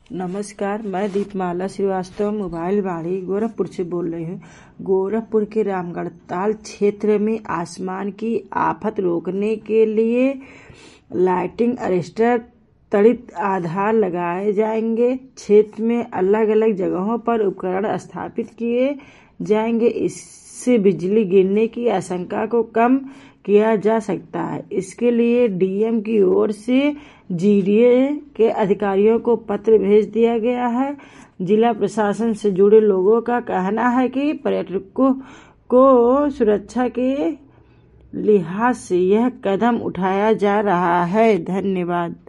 नमस्कार, मैं दीपमाला श्रीवास्तव मोबाइल वाड़ी गोरखपुर से बोल रही हूँ। गोरखपुर के रामगढ़ताल क्षेत्र में आसमान की आफत रोकने के लिए लाइटिंग अरेस्टर त्वरित आधार लगाए जाएंगे। क्षेत्र में अलग अलग जगहों पर उपकरण स्थापित किए जाएंगे। इससे बिजली गिरने की आशंका को कम किया जा सकता है। इसके लिए डीएम की ओर से जीडीए के अधिकारियों को पत्र भेज दिया गया है। जिला प्रशासन से जुड़े लोगों का कहना है कि पर्यटकों को सुरक्षा के लिहाज से यह कदम उठाया जा रहा है। धन्यवाद।